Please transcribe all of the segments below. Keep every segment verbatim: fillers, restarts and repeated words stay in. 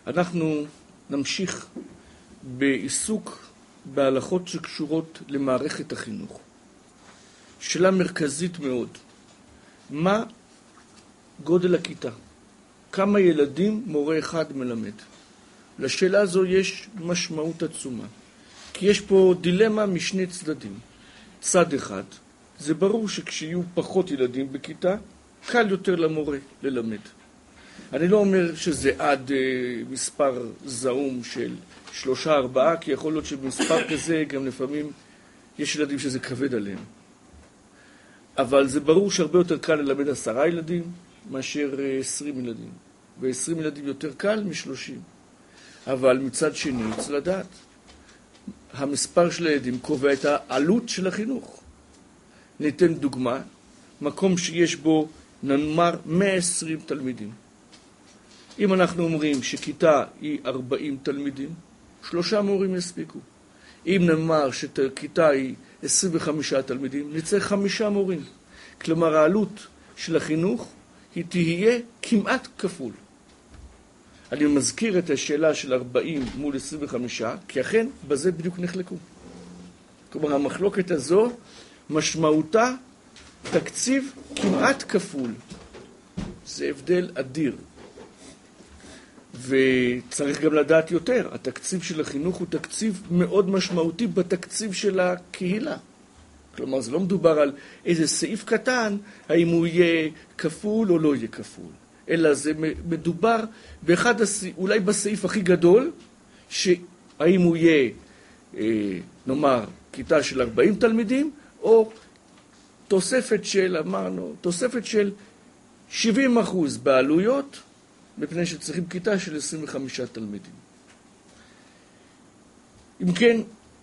אנחנו נמשיך בעיסוק בהלכות שקשורות למערכת החינוך. שאלה מרכזית מאוד, מה גודל הכיתה? כמה ילדים מורה אחד מלמד? לשאלה הזו יש משמעות עצומה, כי יש פה דילמה משני צדדים. צד אחד, זה ברור שכשיהיו פחות ילדים בכיתה, קל יותר למורה ללמד. אני לא אומר שזה עד uh, מספר זעום של שלושה ארבעה, כי יכול להיות שבמספר כזה גם לפעמים יש ילדים שזה כבד עליהם. אבל זה ברור שהרבה יותר קל ללמד עשרה ילדים מאשר עשרים ילדים. ועשרים ילדים יותר קל משלושים. אבל מצד שני, צריך לדעת, המספר של הילדים קובע את העלות של החינוך. ניתן דוגמה, מקום שיש בו נאמר מאה ועשרים תלמידים. אם אנחנו אומרים שכיתה היא ארבעים תלמידים, שלושה מורים יספיקו. אם נאמר שכיתה היא עשרים וחמישה תלמידים, נצטרך חמישה מורים. כלומר, העלות של החינוך היא תהיה כמעט כפול. אני מזכיר את השאלה של ארבעים מול עשרים וחמישה, כי אכן בזה בדיוק נחלקו. כלומר, המחלוקת הזו משמעותה תקציב כמעט כפול. זה הבדל אדיר. וצריך גם לדעת יותר, התקציב של החינוך הוא תקציב מאוד משמעותי בתקציב של הקהילה. כלומר, זה לא מדובר על איזה סעיף קטן, האם הוא יהיה כפול או לא יהיה כפול. אלא זה מדובר באחד, אולי בסעיף הכי גדול, שהאם הוא יהיה, נאמר, כיתה של ארבעים תלמידים, או תוספת של, אמרנו, תוספת של שבעים אחוז בעלויות, מפני שצריכים כיתה של עשרים וחמישה תלמידים. אם כן,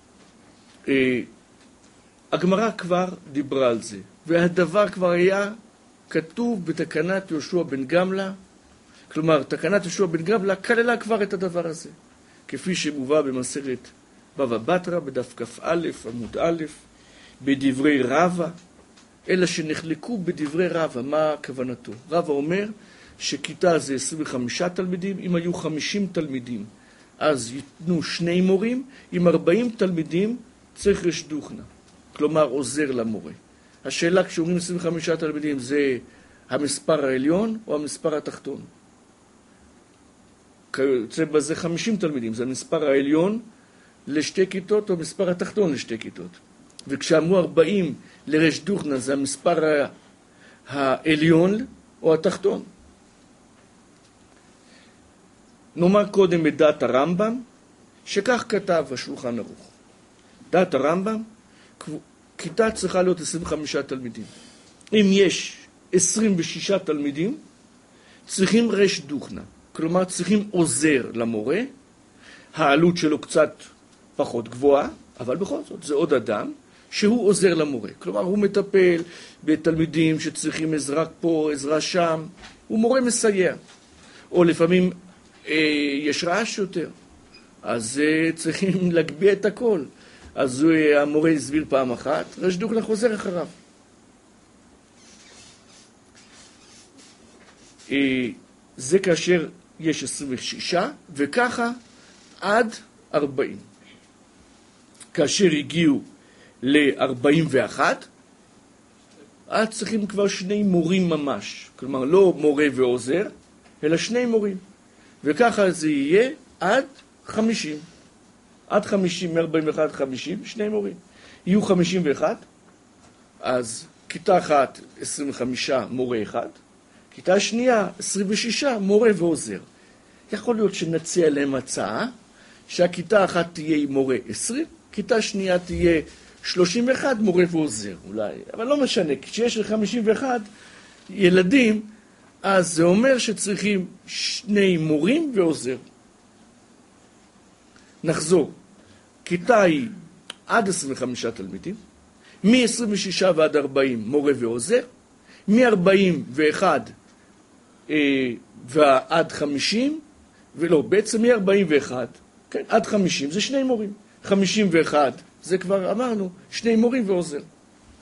הגמרא כבר דיברה על זה, והדבר כבר היה כתוב בתקנת יהושע בן גמלא, כלומר, תקנת יהושע בן גמלא כללה כבר את הדבר הזה, כפי שמובא במסכת בבא בתרא, בדף כ"א, עמוד א', בדברי רבא, אלא שנחלקו בדברי רבא. מה כוונתו? רבא אומר שכיתה זה עשרים וחמישה תלמידים, אם היו חמישים תלמידים, אז ייתנו שני מורים, עם ארבעים תלמידים צריך רש דוכנה, כלומר עוזר למורה. השאלה כשאומרים עשרים וחמישה תלמידים זה המספר העליון או המספר התחתון? זה בזה חמישים תלמידים, זה המספר העליון לשתי כיתות או המספר התחתון לשתי כיתות. וכשאמרו ארבעים לרש דוכנה זה המספר העליון או התחתון. נאמר קודם את דעת הרמב"ם, שכך כתב השולחן ערוך. דעת הרמב"ם, כיתה צריכה להיות עשרים וחמישה תלמידים. אם יש עשרים ושישה תלמידים, צריכים רש דוכנה. כלומר, צריכים עוזר למורה. העלות שלו קצת פחות גבוהה, אבל בכל זאת, זה עוד אדם שהוא עוזר למורה. כלומר, הוא מטפל בתלמידים שצריכים עזרה פה, עזרה שם. הוא מורה מסייע. או לפעמים אה, יש רעש יותר. אז אה, צריכים להגביה את הכל. אז המורה הסביר פעם אחת, רש דוכנה חוזר אחריו. זה כאשר יש עשרים ושישה, וככה עד ארבעים. כאשר הגיעו ל-ארבעים ואחת, אז צריכים כבר שני מורים ממש. כלומר, לא מורה ועוזר, אלא שני מורים. וככה זה יהיה עד חמישים. עד חמישים, מ-ארבעים ואחת עד חמישים, שני מורים. יהיו חמישים ואחת, אז כיתה אחת, עשרים וחמישה, מורה אחד. כיתה שנייה, עשרים ושישה, מורה ועוזר. יכול להיות שנציע להם הצעה, שהכיתה אחת תהיה עם מורה עשרים, כיתה שנייה תהיה שלושים ואחת, מורה ועוזר, אולי. אבל לא משנה, כשיש חמישים ואחת ילדים, אז זה אומר שצריכים שני מורים ועוזר. נחזור. כיתה היא עד עשרים וחמישה תלמידים, מ-עשרים ושישה ועד ארבעים מורה ועוזר, מ-ארבעים ואחת אה, ועד חמישים, ולא, בעצם מ-ארבעים ואחת, כן, עד חמישים זה שני מורים. חמישים ואחת זה כבר אמרנו, שני מורים ועוזר.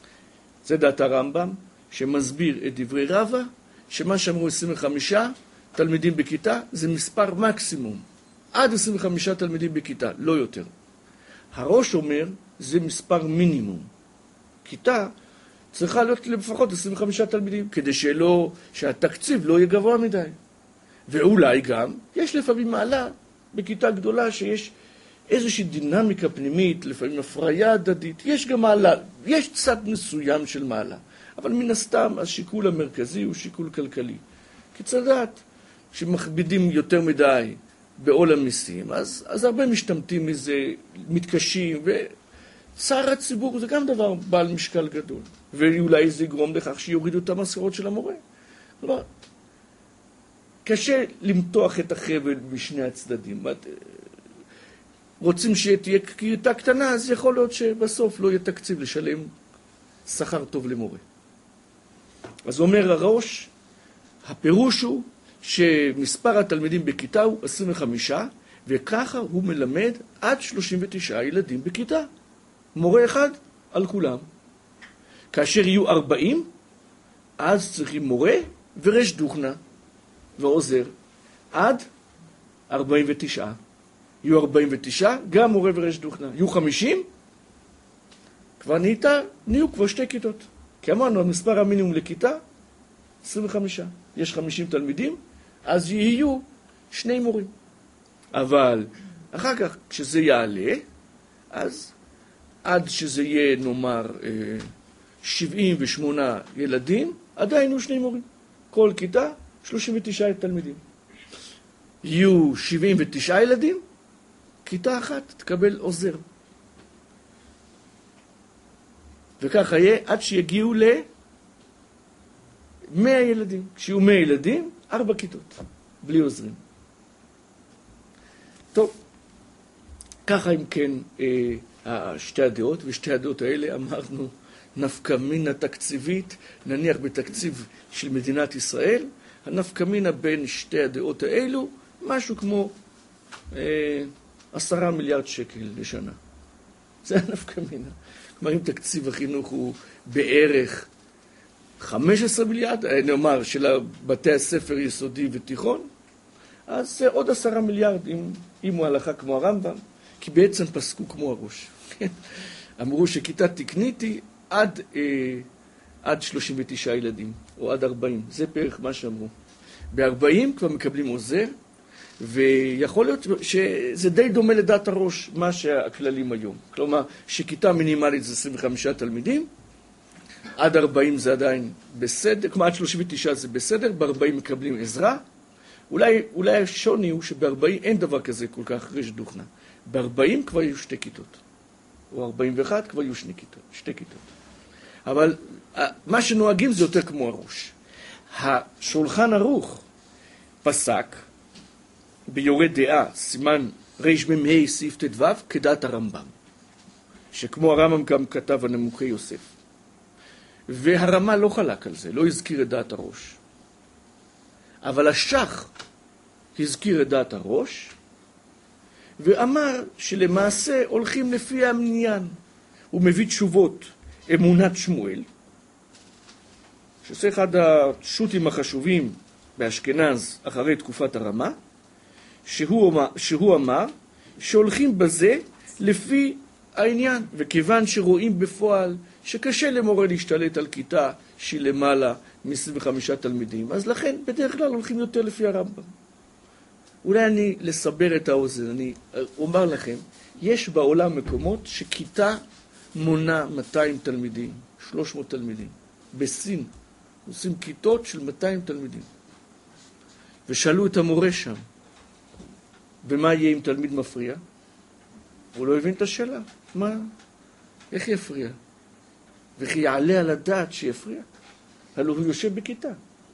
זה דעת הרמב"ם, שמסביר את דברי רבא, שמה שאמרו עשרים וחמישה, תלמידים בכיתה זה מספר מקסימום. עד עשרים וחמישה תלמידים בכיתה, לא יותר. הראש אומר, זה מספר מינימום. כיתה צריכה להיות לפחות עשרים וחמישה תלמידים, כדי שלא, שהתקציב לא יהיה גבוה מדי. ואולי גם, יש לפעמים מעלה בכיתה גדולה שיש איזושהי דינמיקה פנימית, לפעמים הפריה הדדית, יש גם מעלה, יש צד מסוים של מעלה. אבל מן הסתם, השיקול המרכזי הוא שיקול כלכלי. כי צדעת, שמכבידים יותר מדי בעול המיסים, אז, אז הרבה משתמטים מזה, מתקשים, וצער הציבור זה גם דבר בעל משקל גדול. ואולי זה יגרום לכך שיורידו את המשכורות של המורה. כלומר, קשה למתוח את החבל בשני הצדדים. רוצים שתהיה כיתה קטנה, אז יכול להיות שבסוף לא יהיה תקציב לשלם שכר טוב למורה. אז אומר הראש, הפירוש הוא שמספר התלמידים בכיתה הוא עשרים וחמישה, וככה הוא מלמד עד שלושים ותשעה ילדים בכיתה. מורה אחד על כולם. כאשר יהיו ארבעים, אז צריכים מורה ורש דוכנה ועוזר. עד ארבעים ותשעה. יהיו ארבעים ותשעה, גם מורה ורש דוכנה. יהיו חמישים, כבר נהייתה, נהיו כבר שתי כיתות. כי אמרנו, המספר המינימום לכיתה, עשרים וחמישה. יש חמישים תלמידים, אז יהיו שני מורים. אבל אחר כך, כשזה יעלה, אז עד שזה יהיה, נאמר, שבעים ושמונה ילדים, עדיין יהיו שני מורים. כל כיתה, שלושים ותשעה תלמידים. יהיו שבעים ותשעה ילדים, כיתה אחת תקבל עוזר. וככה יהיה עד שיגיעו ל-מאה ילדים. כשיהיו מאה ילדים, ארבע כיתות, בלי עוזרים. טוב, ככה אם כן אה, שתי הדעות, ושתי הדעות האלה אמרנו נפקא מינה תקציבית, נניח בתקציב של מדינת ישראל, הנפקא מינה בין שתי הדעות האלו, משהו כמו אה, עשרה מיליארד שקל לשנה. זה הנפקא מינה. כלומר, אם תקציב החינוך הוא בערך חמישה עשר מיליארד, נאמר, של בתי הספר יסודי ותיכון, אז זה עוד עשרה מיליארד, אם, אם הוא הלכה כמו הרמב"ם, כי בעצם פסקו כמו הראש. אמרו שכיתה תקנית היא עד, אה, עד שלושים ותשעה ילדים, או עד ארבעים. זה בערך מה שאמרו. ב-ארבעים כבר מקבלים עוזר, ויכול להיות שזה די דומה לדעת הראש, מה שהכללים היום. כלומר, שכיתה מינימלית זה עשרים וחמישה תלמידים, עד ארבעים זה עדיין בסדר, כלומר עד שלושים ותשעה זה בסדר, ב-ארבעים מקבלים עזרה. אולי, אולי השוני הוא שב-ארבעים אין דבר כזה כל כך רש דוכנה. ב-ארבעים כבר יהיו שתי כיתות, או ארבעים ואחת כבר יהיו שני כיתות, שתי כיתות. אבל מה שנוהגים זה יותר כמו הראש. השולחן ערוך פסק ביורה דעה, סימן רמ"ה סעיף ט"ו, כדעת הרמב"ם, שכמו הרמב"ם גם כתב הנמוכי יוסף. והרמה לא חלק על זה, לא הזכיר את דעת הראש. אבל השח הזכיר את דעת הראש, ואמר שלמעשה הולכים לפי המניין. הוא מביא תשובות אמונת שמואל, שזה אחד השו"תים החשובים באשכנז אחרי תקופת הרמה, שהוא אמר, שהוא אמר שהולכים בזה לפי העניין, וכיוון שרואים בפועל שקשה למורה להשתלט על כיתה שהיא למעלה מ-עשרים וחמישה תלמידים, אז לכן בדרך כלל הולכים יותר לפי הרמב"ם. אולי אני לסבר את האוזן, אני אומר לכם, יש בעולם מקומות שכיתה מונה מאתיים תלמידים, שלוש מאות תלמידים. בסין עושים כיתות של מאתיים תלמידים. ושאלו את המורה שם, ומה יהיה אם תלמיד מפריע? הוא לא הבין את השאלה. מה? איך יפריע? וכי יעלה על הדעת שיפריע? הלוא הוא יושב בכיתה.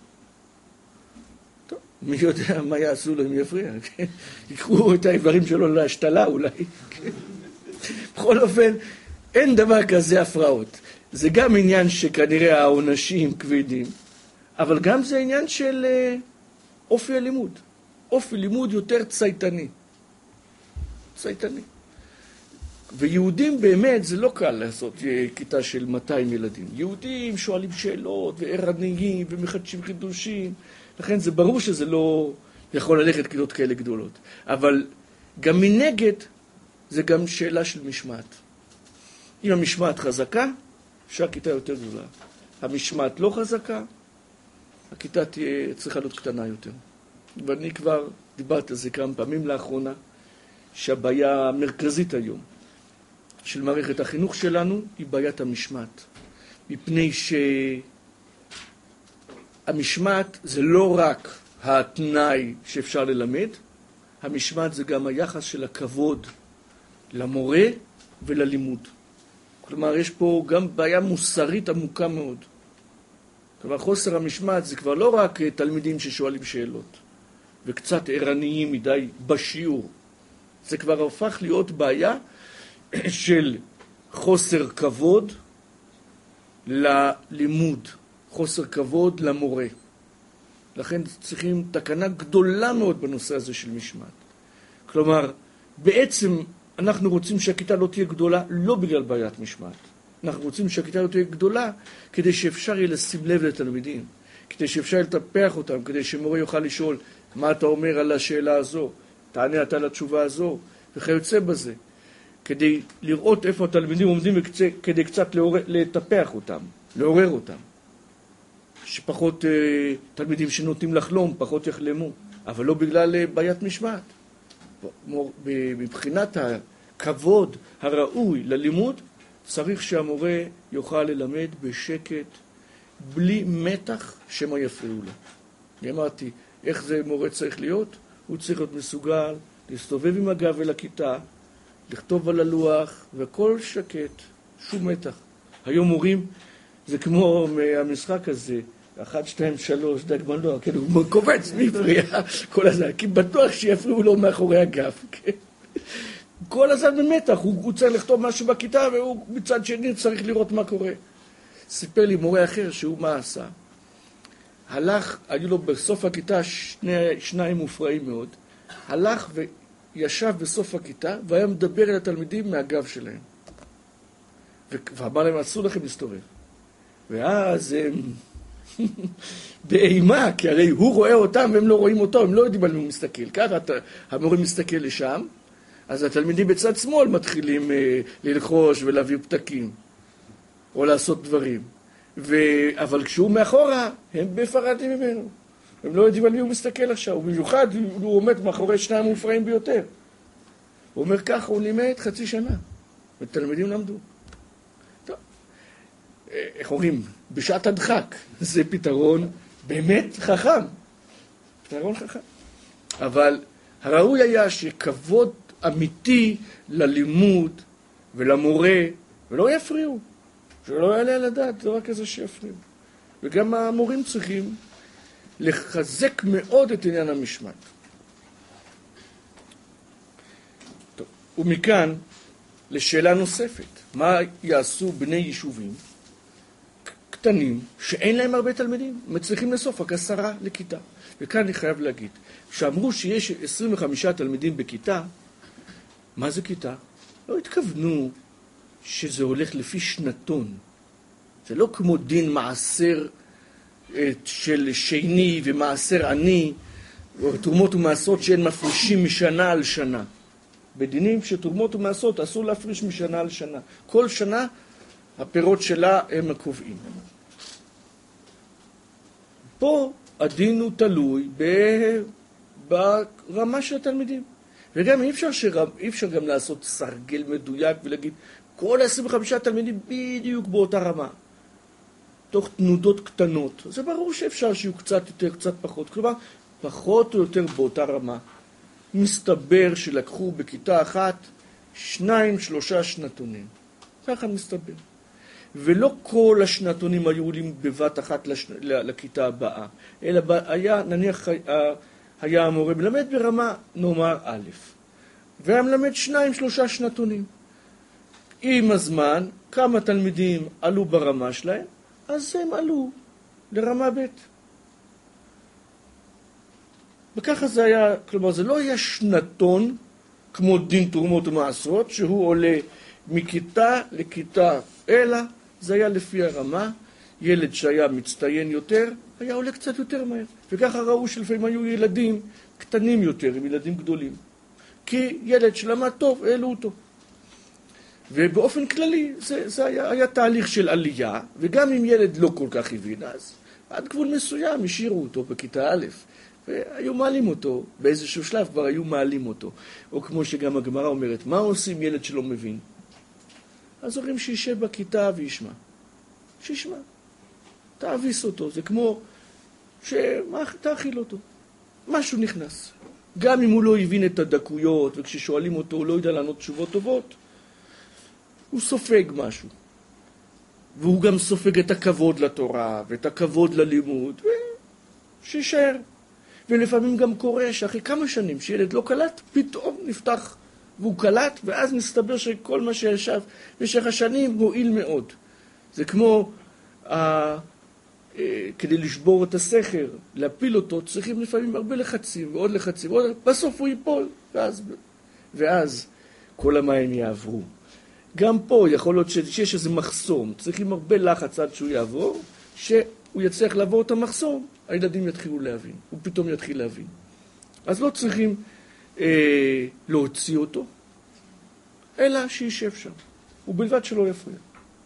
טוב, מי יודע מה יעשו לו אם יפריע? יקחו את האיברים שלו להשתלה אולי. בכל אופן, אין דבר כזה הפרעות. זה גם עניין שכנראה העונשים כבדים, אבל גם זה עניין של אופי הלימוד. אופי לימוד יותר צייתני. צייתני. ויהודים באמת זה לא קל לעשות כיתה של מאתיים ילדים. יהודים שואלים שאלות וערניים ומחדשים חידושים, לכן זה ברור שזה לא יכול ללכת כיתות כאלה גדולות. אבל גם מנגד, זה גם שאלה של משמעת. אם המשמעת חזקה, שהכיתה יותר גדולה. המשמעת לא חזקה, הכיתה תהיה, צריכה להיות קטנה יותר. ואני כבר דיברתי על זה כמה פעמים לאחרונה, שהבעיה המרכזית היום של מערכת החינוך שלנו היא בעיית המשמעת. מפני שהמשמעת זה לא רק התנאי שאפשר ללמד, המשמעת זה גם היחס של הכבוד למורה וללימוד. כלומר, יש פה גם בעיה מוסרית עמוקה מאוד. כלומר, חוסר המשמעת זה כבר לא רק תלמידים ששואלים שאלות, וקצת ערניים מדי בשיעור. זה כבר הופך להיות בעיה של חוסר כבוד ללימוד, חוסר כבוד למורה. לכן צריכים תקנה גדולה מאוד בנושא הזה של משמעת. כלומר, בעצם אנחנו רוצים שהכיתה לא תהיה גדולה לא בגלל בעיית משמעת. אנחנו רוצים שהכיתה לא תהיה גדולה כדי שאפשר יהיה לשים לב לתלמידים, כדי שאפשר לטפח אותם, כדי שמורה יוכל לשאול מה אתה אומר על השאלה הזו, תענה אתה לתשובה הזו, וכיוצא בזה. כדי לראות איפה התלמידים עומדים כדי קצת לטפח אותם, לעורר אותם. שפחות אה, תלמידים שנוטים לחלום, פחות יחלמו, אבל לא בגלל אה, בעיית משמעת. מבחינת הכבוד הראוי ללימוד, צריך שהמורה יוכל ללמד בשקט, בלי מתח שמה יפריעו לו. אני אמרתי, איך זה מורה צריך להיות? הוא צריך להיות מסוגל להסתובב עם הגב אל הכיתה, לכתוב על הלוח, והכל שקט, שום מתח. היום מורים, זה כמו המשחק הזה, אחת, שתיים, שלוש, דגמן לא, כן, הוא קובץ מפריע, כל הזמן, כי בטוח שיפריעו לו מאחורי הגב, כן. כל הזמן במתח, הוא, הוא צריך לכתוב משהו בכיתה, והוא מצד שני צריך לראות מה קורה. סיפר לי מורה אחר שהוא מה עשה. הלך, היו לו בסוף הכיתה שני, שניים מופרעים מאוד, הלך וישב בסוף הכיתה, והיה מדבר אל התלמידים מהגב שלהם. ואמר להם, אסור לכם להסתובב. ואז הם באימה, כי הרי הוא רואה אותם והם לא רואים אותו, הם לא יודעים על מי הוא מסתכל. ככה המורה מסתכל לשם, אז התלמידים בצד שמאל מתחילים אה, ללחוש ולהעביר פתקים, או לעשות דברים. ו... אבל כשהוא מאחורה, הם בפרדים ממנו. הם לא יודעים על מי הוא מסתכל עכשיו, ובמיוחד הוא עומד מאחורי שניים מופרעים ביותר. הוא אומר ככה, הוא לימד חצי שנה, ותלמידים למדו. טוב, איך אומרים? בשעת הדחק, זה פתרון באמת חכם. פתרון חכם. אבל הראוי היה שכבוד אמיתי ללימוד ולמורה, ולא יפריעו. שלא יעלה על הדעת, זה רק איזה שיפריעו. וגם המורים צריכים לחזק מאוד את עניין המשמעת. טוב, ומכאן לשאלה נוספת. מה יעשו בני יישובים קטנים שאין להם הרבה תלמידים? מצליחים לסוף רק עשרה לכיתה. וכאן אני חייב להגיד, שאמרו שיש עשרים וחמישה תלמידים בכיתה, מה זה כיתה? לא התכוונו שזה הולך לפי שנתון. זה לא כמו דין מעשר של שני ומעשר עני, או תרומות ומעשרות שהן מפרישים משנה על שנה. בדינים שתרומות ומעשרות אסור להפריש משנה על שנה. כל שנה הפירות שלה הם הקובעים. פה הדין הוא תלוי ברמה של התלמידים. וגם אי אפשר, שרב, אי אפשר גם לעשות סרגל מדויק ולהגיד כל ה-עשרים וחמישה תלמידים בדיוק באותה רמה. תוך תנודות קטנות. זה ברור שאפשר שיהיו קצת יותר, קצת פחות. כלומר, פחות או יותר באותה רמה. מסתבר שלקחו בכיתה אחת שניים, שלושה שנתונים. ככה מסתבר. ולא כל השנתונים היו עולים בבת אחת לש... לכיתה הבאה. אלא היה, נניח, היה המורה מלמד ברמה נאמר א', והיה מלמד שניים, שלושה שנתונים. עם הזמן, כמה תלמידים עלו ברמה שלהם, אז הם עלו לרמה ב'. וככה זה היה, כלומר, זה לא היה שנתון, כמו דין תרומות ומעשרות, שהוא עולה מכיתה לכיתה, אלא זה היה לפי הרמה. ילד שהיה מצטיין יותר, היה עולה קצת יותר מהר. וככה ראו שלפעמים היו ילדים קטנים יותר, עם ילדים גדולים. כי ילד שלמד טוב, העלו אותו. ובאופן כללי, זה, זה היה, היה תהליך של עלייה, וגם אם ילד לא כל כך הבין, אז עד גבול מסוים השאירו אותו בכיתה א', והיו מעלים אותו, באיזשהו שלב כבר היו מעלים אותו. או כמו שגם הגמרא אומרת, מה עושים ילד שלא מבין? אז אומרים שישב בכיתה וישמע. שישמע. תאביס אותו, זה כמו שתאכיל אותו. משהו נכנס. גם אם הוא לא הבין את הדקויות, וכששואלים אותו הוא לא יודע לענות תשובות טובות, הוא סופג משהו. והוא גם סופג את הכבוד לתורה, ואת הכבוד ללימוד, ושישאר. ולפעמים גם קורה שאחרי כמה שנים שילד לא קלט, פתאום נפתח והוא קלט, ואז מסתבר שכל מה שישב במשך השנים מועיל מאוד. זה כמו, אה, אה, כדי לשבור את הסכר, להפיל אותו, צריכים לפעמים הרבה לחצים, ועוד לחצים, ועוד, בסוף הוא ייפול, ואז, ואז כל המים יעברו. גם פה יכול להיות שיש איזה מחסום, צריכים הרבה לחץ עד שהוא יעבור, שהוא יצליח לעבור את המחסום, הילדים יתחילו להבין, הוא פתאום יתחיל להבין. אז לא צריכים אה, להוציא אותו, אלא שישב שם, ובלבד שלא יפריע.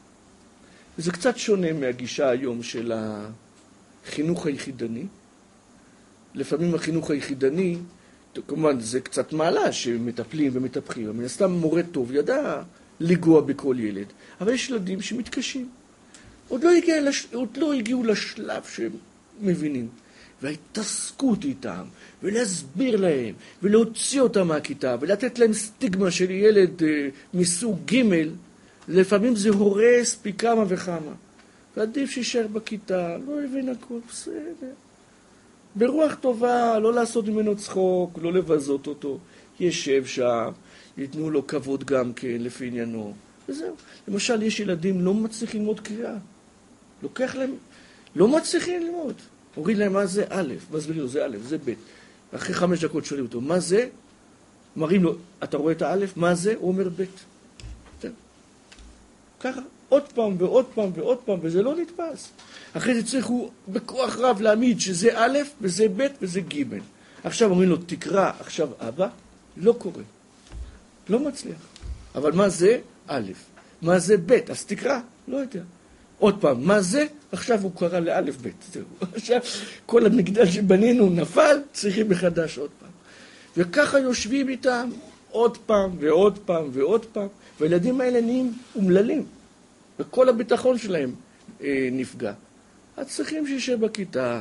וזה קצת שונה מהגישה היום של החינוך היחידני. לפעמים החינוך היחידני, כמובן זה קצת מעלה שמטפלים ומטפחים, אבל סתם מורה טוב ידע לגוע בכל ילד, אבל יש ילדים שמתקשים. עוד לא, הגיע לש... עוד לא הגיעו לשלב שהם מבינים. וההתעסקות איתם, ולהסביר להם, ולהוציא אותם מהכיתה, ולתת להם סטיגמה של ילד אה, מסוג ג', לפעמים זה הורס פי כמה וכמה. ועדיף שישאר בכיתה, לא הבין הכל, בסדר. ברוח טובה, לא לעשות ממנו צחוק, לא לבזות אותו. ישב שם, ייתנו לו כבוד גם כן לפי עניינו. וזהו. למשל, יש ילדים לא מצליחים ללמוד קריאה. לוקח להם, לא מצליחים ללמוד. אומרים להם מה זה א', מסבירים לו, זה א', זה ב'. אחרי חמש דקות שואלים אותו, מה זה? מראים לו, אתה רואה את האלף? מה זה? הוא אומר ב'. זהו. ככה, עוד פעם ועוד פעם ועוד פעם, וזה לא נתפס. אחרי זה צריכו בכוח רב להעמיד שזה א' וזה ב' וזה ג'. עכשיו אומרים לו, תקרא עכשיו אבא, לא קורה. לא מצליח. אבל מה זה? א'. מה זה ב'? אז תקרא, לא יודע. עוד פעם, מה זה? עכשיו הוא קרא לאלף ב'. זהו. עכשיו כל המגדל שבנינו נפל, צריכים מחדש עוד פעם. וככה יושבים איתם עוד פעם ועוד פעם ועוד פעם, והילדים האלה נהיים אומללים. וכל הביטחון שלהם אה, נפגע. אז צריכים שישב בכיתה,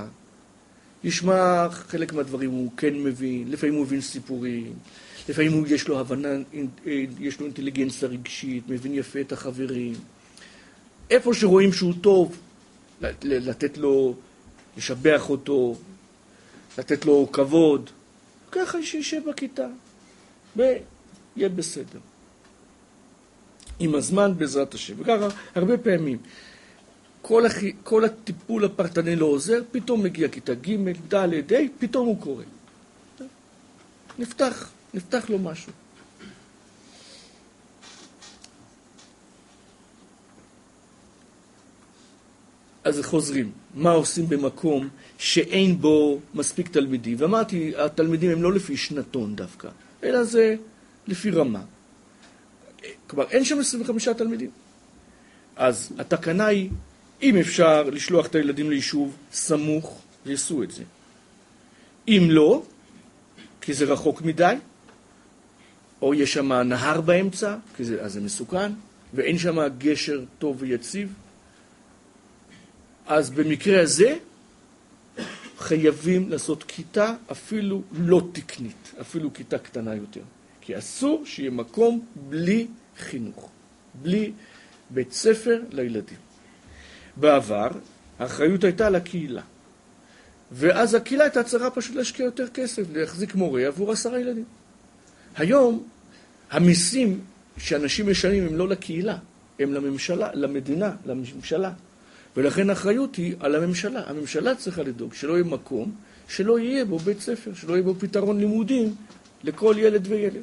ישמע חלק מהדברים הוא כן מבין, לפעמים הוא מבין סיפורים, לפעמים הוא יש לו הבנה, יש לו אינטליגנציה רגשית, מבין יפה את החברים. איפה שרואים שהוא טוב, לתת לו, לשבח אותו, לתת לו כבוד, ככה שישב בכיתה, ויהיה בסדר. עם הזמן בעזרת השם. וככה, הרבה פעמים, כל, הח... כל הטיפול הפרטני לא עוזר, פתאום מגיע כיתה ג', ד', ה', פתאום הוא קורא. נפתח, נפתח לו משהו. אז חוזרים, מה עושים במקום שאין בו מספיק תלמידים? ואמרתי, התלמידים הם לא לפי שנתון דווקא, אלא זה לפי רמה. כלומר, אין שם עשרים וחמישה תלמידים. אז התקנה היא, אם אפשר לשלוח את הילדים ליישוב סמוך, יעשו את זה. אם לא, כי זה רחוק מדי, או יש שם נהר באמצע, כי זה, אז זה מסוכן, ואין שם גשר טוב ויציב, אז במקרה הזה חייבים לעשות כיתה אפילו לא תקנית, אפילו כיתה קטנה יותר. כי אסור שיהיה מקום בלי חינוך, בלי בית ספר לילדים. בעבר האחריות הייתה לקהילה, ואז הקהילה הייתה צריכה פשוט להשקיע יותר כסף, להחזיק מורה עבור עשרה ילדים. היום המיסים שאנשים משלמים הם לא לקהילה, הם לממשלה, למדינה, לממשלה. ולכן האחריות היא על הממשלה. הממשלה צריכה לדאוג שלא יהיה מקום, שלא יהיה בו בית ספר, שלא יהיה בו פתרון לימודים לכל ילד וילד.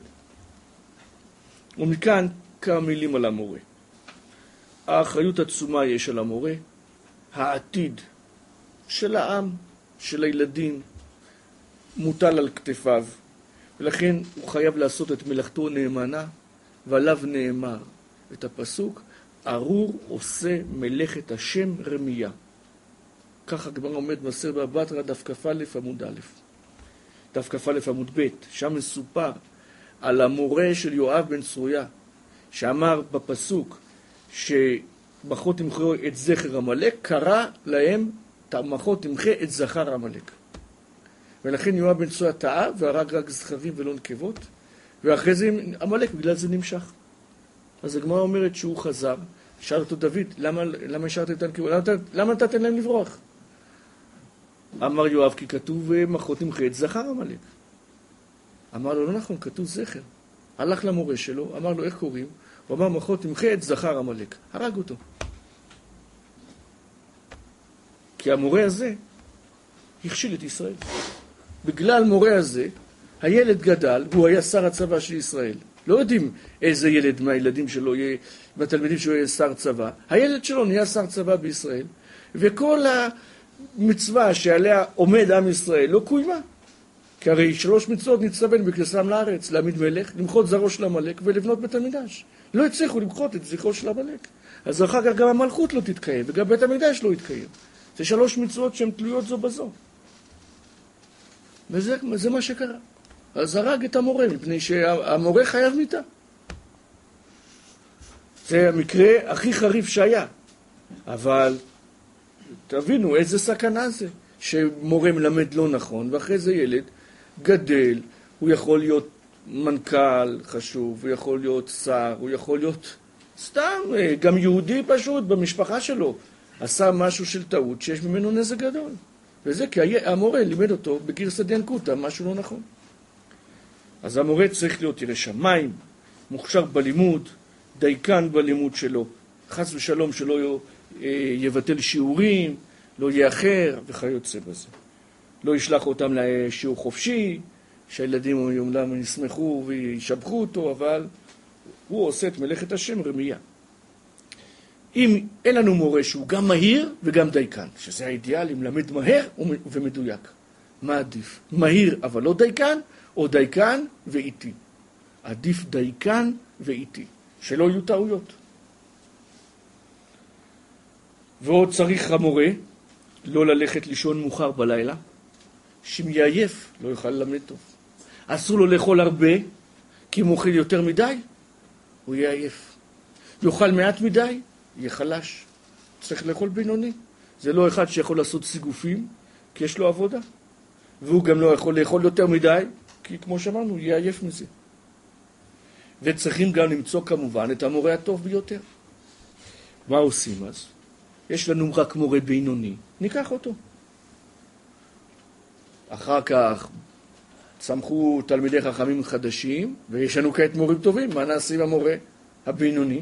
ומכאן כמה מילים על המורה. האחריות עצומה יש על המורה. העתיד של העם, של הילדים, מוטל על כתפיו, ולכן הוא חייב לעשות את מלאכתו נאמנה, ועליו נאמר את הפסוק, ארור עושה מלאכת השם רמיה. ככה הגמרא עומד במסכת בבא בתרא דף כ"א עמוד א', דף כ"א עמוד ב', שם מסופר על המורה של יואב בן צרויה, שאמר בפסוק שמחו תמחו את זכר עמלק, קרא להם מחו תמחה את זכר עמלק. ולכן יואב בן צרויה טעה והרג רק זכרים ולא נקבות, ואחרי זה עמלק בגלל זה נמשך. אז הגמרא אומרת שהוא חזר, שאל אותו דוד, למה, למה השארת את הנקבות? למה, למה נתתם להם לברוח? אמר יואב, כי כתוב מחו תמחה את זכר עמלק. אמר לו, לא נכון, כתוב זכר. הלך למורה שלו, אמר לו, איך קוראים? הוא אמר, מחו תמחה את זכר עמלק. הרג אותו. כי המורה הזה הכשיל את ישראל. בגלל מורה הזה, הילד גדל, הוא היה שר הצבא של ישראל. לא יודעים איזה ילד מהילדים שלו יהיה, מהתלמידים שלו יהיה שר צבא. הילד שלו נהיה שר צבא בישראל, וכל המצווה שעליה עומד עם ישראל לא קוימה. כי הרי שלוש מצוות נצטוון בכניסתם לארץ, להעמיד מלך, למחות זרעו של עמלק ולבנות בית המקדש. לא הצליחו למחות את זכרו של עמלק. אז אחר כך גם המלכות לא תתקיים, וגם בית המקדש לא יתקיים. זה שלוש מצוות שהן תלויות זו בזו. וזה זה מה שקרה. אז הרג את המורה, מפני שהמורה חייב מיתה. זה המקרה הכי חריף שהיה. אבל תבינו איזה סכנה זה, שמורה מלמד לא נכון, ואחרי זה ילד גדל, הוא יכול להיות מנכ"ל חשוב, הוא יכול להיות שר, הוא יכול להיות סתם, גם יהודי פשוט במשפחה שלו, עשה משהו של טעות שיש ממנו נזק גדול. וזה כי המורה לימד אותו בגרסא דינקותא, משהו לא נכון. אז המורה צריך להיות ירא שמיים, מוכשר בלימוד, דייקן בלימוד שלו, חס ושלום שלא יבטל שיעורים, לא יאחר וכיוצא בזה. לא ישלח אותם לשיעור חופשי, שהילדים אומנם ישמחו וישבחו אותו, אבל הוא עושה את מלאכת השם רמיה. אם אין לנו מורה שהוא גם מהיר וגם דייקן, שזה האידיאל, אם למד מהר ומדויק. מה עדיף? מהיר אבל לא דייקן, או דייקן ואיטי? עדיף דייקן ואיטי, שלא יהיו טעויות. ועוד צריך המורה לא ללכת לישון מאוחר בלילה, שאם יעייף לא יוכל ללמד טוב. אסור לו לאכול הרבה, כי אם הוא אוכל יותר מדי, הוא יעייף. יאכל מעט מדי, יהיה חלש. צריך לאכול בינוני. זה לא אחד שיכול לעשות סיגופים, כי יש לו עבודה. והוא גם לא יכול לאכול יותר מדי, כי כמו שאמרנו, יהיה עייף מזה. וצריכים גם למצוא כמובן את המורה הטוב ביותר. מה עושים אז? יש לנו רק מורה בינוני, ניקח אותו. אחר כך צמחו תלמידי חכמים חדשים, ויש לנו כעת מורים טובים. מה נעשה עם המורה הבינוני?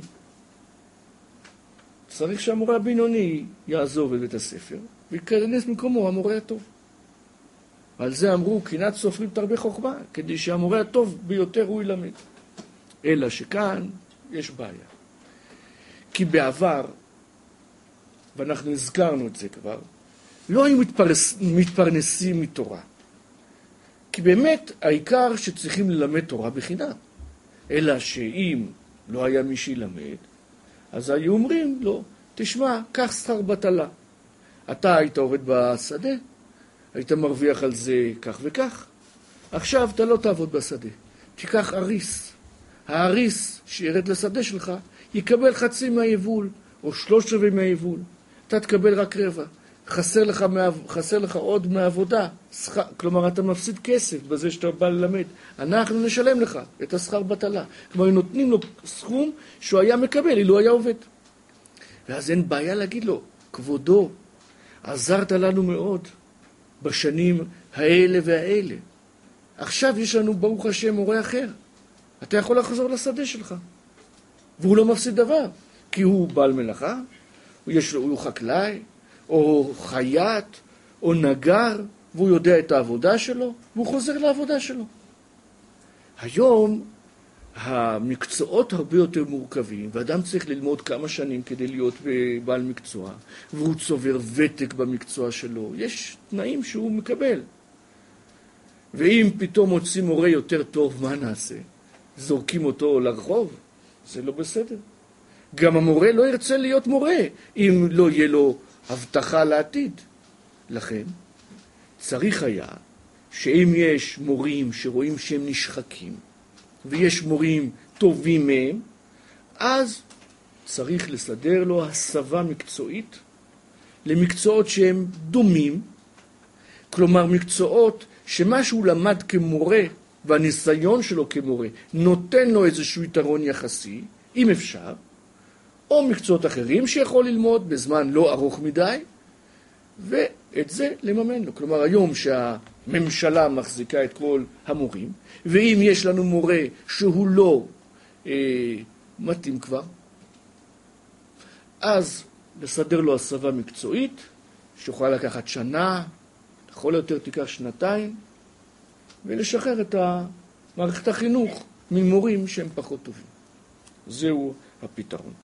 צריך שהמורה הבינוני יעזוב את בית הספר, ויכנס במקומו המורה הטוב. על זה אמרו, קנאת סופרים תרבה חוכמה, כדי שהמורה הטוב ביותר הוא ילמד. אלא שכאן יש בעיה. כי בעבר, ואנחנו הזכרנו את זה כבר, לא היו מתפרס, מתפרנסים מתורה. כי באמת העיקר שצריכים ללמד תורה בחינם. אלא שאם לא היה מי שילמד, אז היו אומרים לו, תשמע, קח שכר בטלה. אתה היית עובד בשדה, היית מרוויח על זה כך וכך. עכשיו אתה לא תעבוד בשדה. תיקח אריס. האריס שירד לשדה שלך יקבל חצי מהיבול, או שלוש רבעי מהיבול. אתה תקבל רק רבע. חסר לך, חסר לך עוד מהעבודה. שכר, כלומר, אתה מפסיד כסף בזה שאתה בא ללמד. אנחנו נשלם לך את השכר בטלה. כלומר, נותנים לו סכום שהוא היה מקבל, אילו היה עובד. ואז אין בעיה להגיד לו, כבודו, עזרת לנו מאוד בשנים האלה והאלה. עכשיו יש לנו, ברוך השם, מורה אחר. אתה יכול לחזור לשדה שלך. והוא לא מפסיד דבר, כי הוא בעל מלאכה, הוא, יש לו, הוא חקלאי, או חייט, או נגר, והוא יודע את העבודה שלו, והוא חוזר לעבודה שלו. היום המקצועות הרבה יותר מורכבים, ואדם צריך ללמוד כמה שנים כדי להיות בעל מקצוע, והוא צובר ותק במקצוע שלו. יש תנאים שהוא מקבל. ואם פתאום מוצאים מורה יותר טוב, מה נעשה? זורקים אותו לרחוב? זה לא בסדר. גם המורה לא ירצה להיות מורה, אם לא יהיה לו הבטחה לעתיד. לכן, צריך היה שאם יש מורים שרואים שהם נשחקים, ויש מורים טובים מהם, אז צריך לסדר לו הסבה מקצועית למקצועות שהם דומים, כלומר מקצועות שמה שהוא למד כמורה והניסיון שלו כמורה נותן לו איזשהו יתרון יחסי, אם אפשר, או מקצועות אחרים שיכול ללמוד בזמן לא ארוך מדי, ואת זה לממן לו. כלומר, היום שהממשלה מחזיקה את כל המורים, ואם יש לנו מורה שהוא לא אה, מתאים כבר, אז לסדר לו הסבה מקצועית, שיכולה לקחת שנה, לכל יותר תיקח שנתיים, ולשחרר את מערכת החינוך ממורים שהם פחות טובים. זהו הפתרון.